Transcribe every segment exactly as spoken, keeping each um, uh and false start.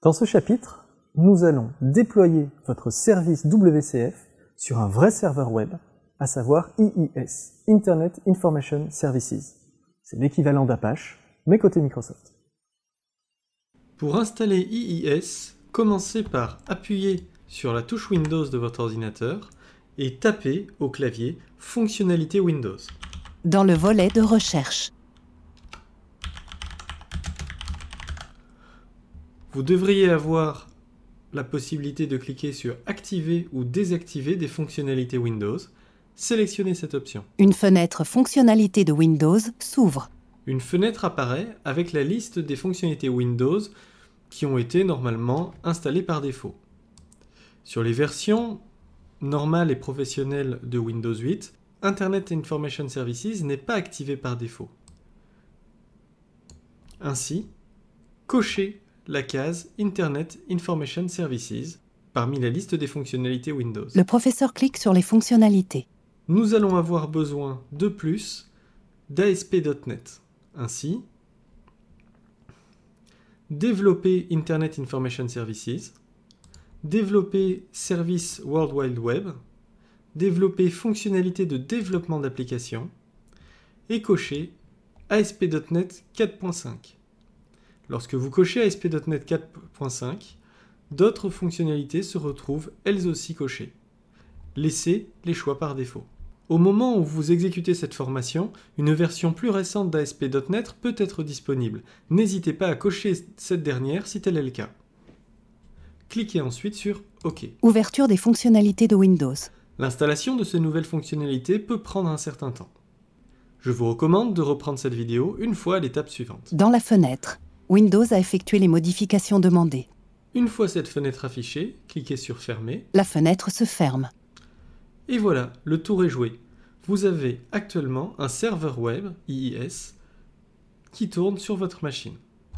Dans ce chapitre, nous allons déployer votre service W C F sur un vrai serveur web, à savoir I I S, Internet Information Services. C'est l'équivalent d'Apache, mais côté Microsoft. Pour installer I I S, commencez par appuyer sur la touche Windows de votre ordinateur et taper au clavier « Fonctionnalités Windows ». Dans le volet de recherche. Vous devriez avoir la possibilité de cliquer sur « Activer ou désactiver des fonctionnalités Windows ». Sélectionnez cette option. Une fenêtre fonctionnalités de Windows s'ouvre. Une fenêtre apparaît avec la liste des fonctionnalités Windows qui ont été normalement installées par défaut. Sur les versions normales et professionnelles de Windows huit, Internet Information Services n'est pas activé par défaut. Ainsi, cochez la case Internet Information Services parmi la liste des fonctionnalités Windows. Le professeur clique sur les fonctionnalités. Nous allons avoir besoin de plus d'A S P point net. Ainsi, développer Internet Information Services, développer Service World Wide Web, développer fonctionnalités de développement d'applications et cocher A S P point net quatre point cinq. Lorsque vous cochez A S P point net quatre point cinq, d'autres fonctionnalités se retrouvent elles aussi cochées. Laissez les choix par défaut. Au moment où vous exécutez cette formation, une version plus récente d'A S P point net peut être disponible. N'hésitez pas à cocher cette dernière si tel est le cas. Cliquez ensuite sur OK. Ouverture des fonctionnalités de Windows. L'installation de ces nouvelles fonctionnalités peut prendre un certain temps. Je vous recommande de reprendre cette vidéo une fois à l'étape suivante. Dans la fenêtre, Windows a effectué les modifications demandées. Une fois cette fenêtre affichée, cliquez sur Fermer. La fenêtre se ferme. Et voilà, le tour est joué. Vous avez actuellement un serveur web, I I S, qui tourne sur votre machine.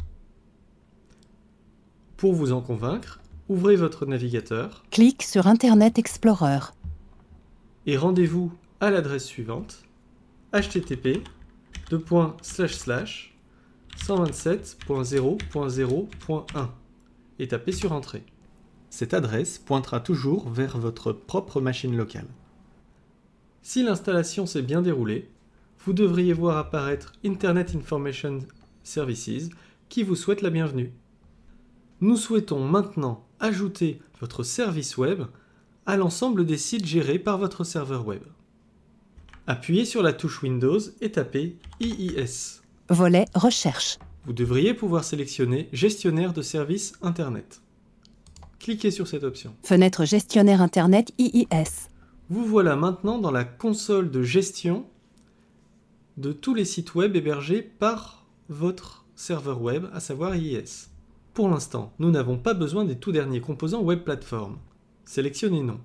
Pour vous en convaincre, ouvrez votre navigateur. Clique sur Internet Explorer. Et rendez-vous à l'adresse suivante, h t t p deux points slash slash cent vingt-sept point zéro point zéro point un et tapez sur Entrée. Cette adresse pointera toujours vers votre propre machine locale. Si l'installation s'est bien déroulée, vous devriez voir apparaître Internet Information Services qui vous souhaite la bienvenue. Nous souhaitons maintenant ajouter votre service web à l'ensemble des sites gérés par votre serveur web. Appuyez sur la touche Windows et tapez I I S. Volet Recherche. Vous devriez pouvoir sélectionner Gestionnaire de services Internet. Cliquez sur cette option. Fenêtre Gestionnaire Internet I I S. Vous voilà maintenant dans la console de gestion de tous les sites web hébergés par votre serveur web, à savoir I I S. Pour l'instant, nous n'avons pas besoin des tout derniers composants Web Platform. Sélectionnez Non.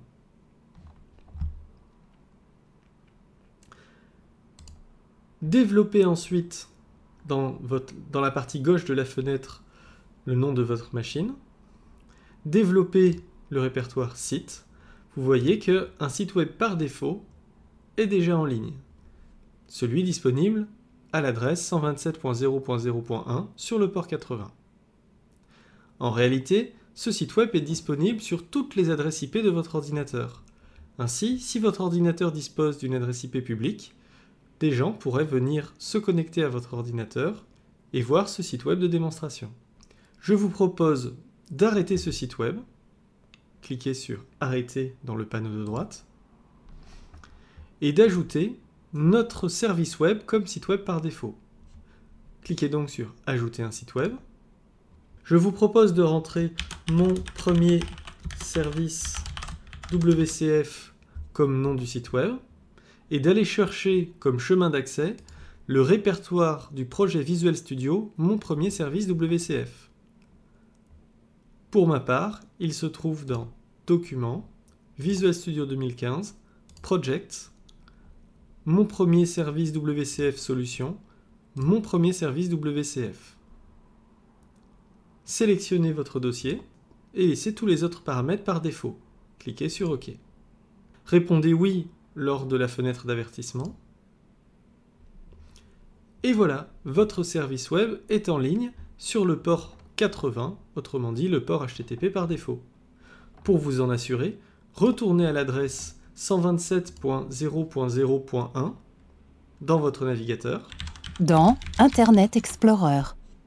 Développez ensuite dans, votre, dans la partie gauche de la fenêtre le nom de votre machine. Développez le répertoire Site. Vous voyez qu'un site web par défaut est déjà en ligne. Celui disponible à l'adresse cent vingt-sept point zéro point zéro point un sur le port quatre-vingts. En réalité, ce site web est disponible sur toutes les adresses I P de votre ordinateur. Ainsi, si votre ordinateur dispose d'une adresse I P publique, des gens pourraient venir se connecter à votre ordinateur et voir ce site web de démonstration. Je vous propose d'arrêter ce site web. Cliquez sur Arrêter dans le panneau de droite et d'ajouter notre service web comme site web par défaut. Cliquez donc sur Ajouter un site web. Je vous propose de rentrer mon premier service W C F comme nom du site web et d'aller chercher comme chemin d'accès le répertoire du projet Visual Studio, mon premier service W C F. Pour ma part, il se trouve dans Documents, Visual Studio deux mille quinze, Projects, mon premier service W C F Solution, mon premier service W C F. Sélectionnez votre dossier et laissez tous les autres paramètres par défaut. Cliquez sur OK. Répondez oui lors de la fenêtre d'avertissement. Et voilà, votre service web est en ligne sur le port quatre-vingts, autrement dit le port H T T P par défaut. Pour vous en assurer, retournez à l'adresse cent vingt-sept point zéro point zéro point un dans votre navigateur. Dans Internet Explorer.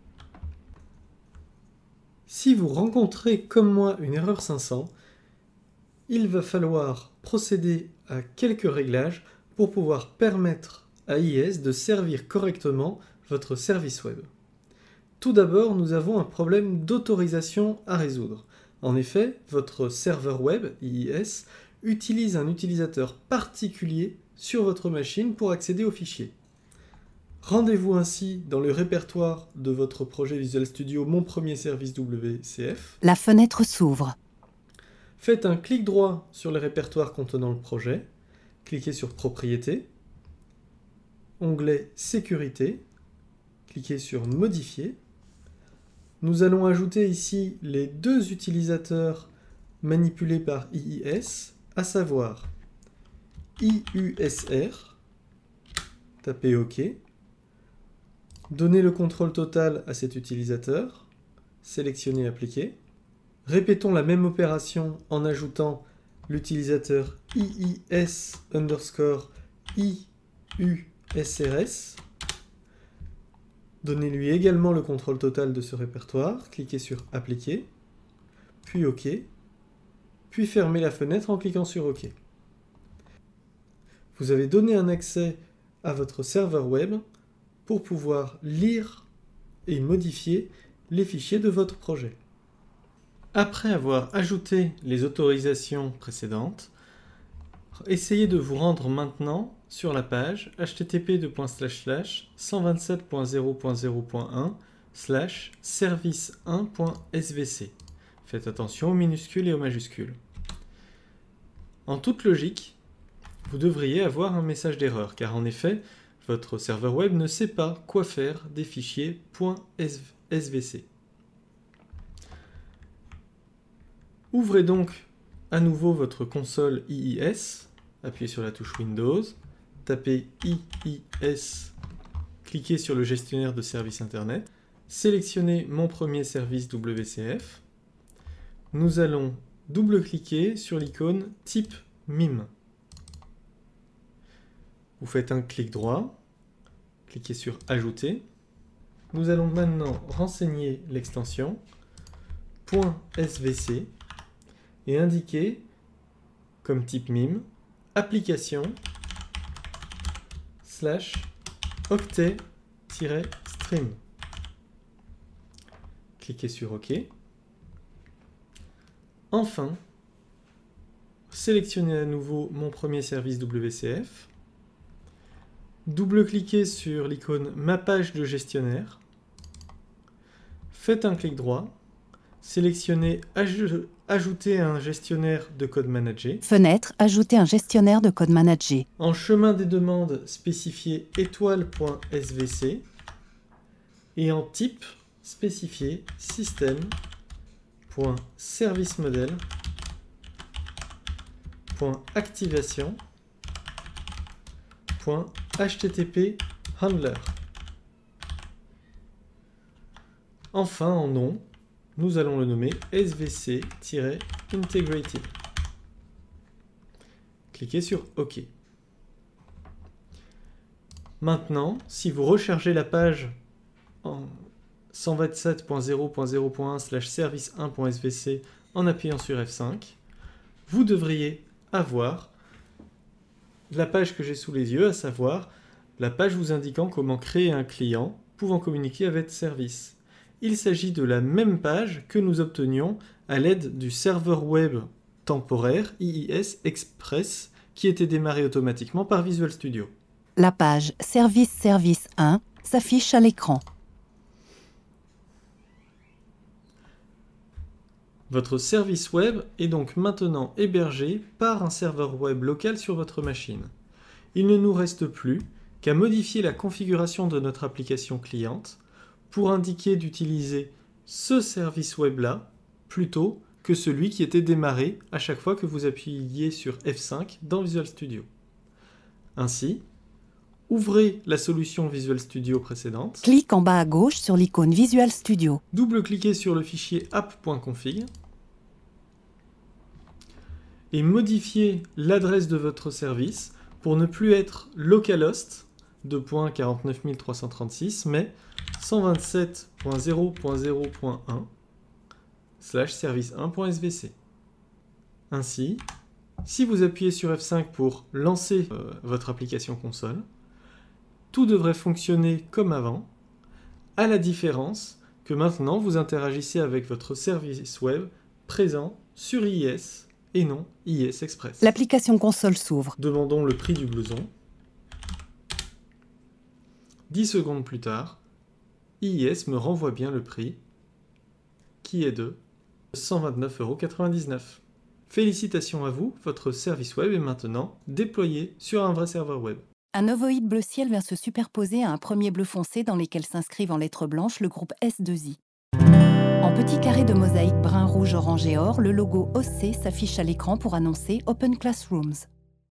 Si vous rencontrez comme moi une erreur cinq cents, il va falloir procéder à quelques réglages pour pouvoir permettre à I I S de servir correctement votre service web. Tout d'abord, nous avons un problème d'autorisation à résoudre. En effet, votre serveur web, I I S, utilise un utilisateur particulier sur votre machine pour accéder aux fichiers. Rendez-vous ainsi dans le répertoire de votre projet Visual Studio Mon Premier Service W C F. La fenêtre s'ouvre. Faites un clic droit sur le répertoire contenant le projet. Cliquez sur Propriétés. Onglet Sécurité. Cliquez sur Modifier. Nous allons ajouter ici les deux utilisateurs manipulés par I I S, à savoir I U S R. Tapez OK. Donnez le contrôle total à cet utilisateur. Sélectionnez Appliquer. Répétons la même opération en ajoutant l'utilisateur I I S underscore I U S R S. Donnez-lui également le contrôle total de ce répertoire. Cliquez sur Appliquer, puis OK, puis fermez la fenêtre en cliquant sur OK. Vous avez donné un accès à votre serveur web pour pouvoir lire et modifier les fichiers de votre projet. Après avoir ajouté les autorisations précédentes, essayez de vous rendre maintenant sur la page h t t p cent vingt-sept point zéro point zéro point un slash service un point s v c. Faites attention aux minuscules et aux majuscules. En toute logique, vous devriez avoir un message d'erreur, car en effet, votre serveur web ne sait pas quoi faire des fichiers .svc. Ouvrez donc à nouveau votre console I I S, appuyez sur la touche Windows, tapez I I S, cliquez sur le gestionnaire de services Internet, sélectionnez Mon Premier Service W C F. Nous allons double-cliquer sur l'icône Type M I M. Vous faites un clic droit, cliquez sur Ajouter. Nous allons maintenant renseigner l'extension .svc et indiquer comme type M I M application slash octet-stream. Cliquez sur OK. Enfin, sélectionnez à nouveau Mon Premier Service W C F. Double-cliquez sur l'icône Ma page de gestionnaire. Faites un clic droit. Sélectionnez aj- Ajouter un gestionnaire de code managé. Fenêtre, ajouter un gestionnaire de code managé. En chemin des demandes, spécifiez étoile.svc et en type, spécifiez system.service-model.activation.http handler. Enfin, en nom, nous allons le nommer svc-integrated. Cliquez sur OK. Maintenant, si vous rechargez la page en cent vingt-sept point zéro point zéro point un slash service un point s v c en appuyant sur F cinq, vous devriez avoir la page que j'ai sous les yeux, à savoir la page vous indiquant comment créer un client pouvant communiquer avec service. Il s'agit de la même page que nous obtenions à l'aide du serveur web temporaire I I S Express qui était démarré automatiquement par Visual Studio. La page Service Service un s'affiche à l'écran. Votre service web est donc maintenant hébergé par un serveur web local sur votre machine. Il ne nous reste plus qu'à modifier la configuration de notre application cliente pour indiquer d'utiliser ce service web-là plutôt que celui qui était démarré à chaque fois que vous appuyiez sur F cinq dans Visual Studio. Ainsi, Ouvrez la solution Visual Studio précédente. Clique en bas à gauche sur l'icône Visual Studio. Double-cliquez sur le fichier app.config et modifiez l'adresse de votre service pour ne plus être localhost deux point quarante-neuf mille trois cent trente-six mais cent vingt-sept point zéro point zéro point un slash service un point s v c. Ainsi, si vous appuyez sur F cinq pour lancer euh, votre application console, tout devrait fonctionner comme avant, à la différence que maintenant vous interagissez avec votre service web présent sur I I S et non I I S Express. L'application console s'ouvre. Demandons le prix du blouson. dix secondes plus tard, I I S me renvoie bien le prix, qui est de cent vingt-neuf euros quatre-vingt-dix-neuf. Félicitations à vous, votre service web est maintenant déployé sur un vrai serveur web. Un ovoïde bleu ciel vient se superposer à un premier bleu foncé dans lesquels s'inscrivent en lettres blanches le groupe S deux I. En petits carrés de mosaïque brun, rouge, orange et or, le logo O C s'affiche à l'écran pour annoncer Open Classrooms.